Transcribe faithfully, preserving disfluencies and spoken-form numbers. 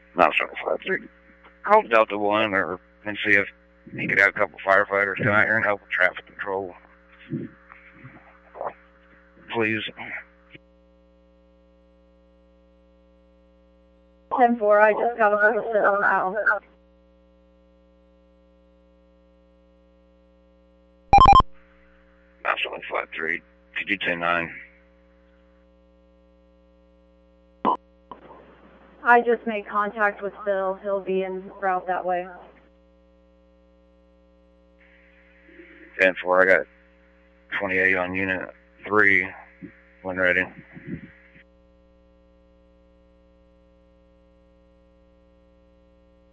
Not seven five three. Call Delta one or and see if you could have a couple firefighters come out here and help with traffic control. Please. ten four, I just got a visit on out. Not seven five three. Could you ten nine? I just made contact with Phil. He'll be en route that way. ten four, I got twenty-eight on unit three when ready.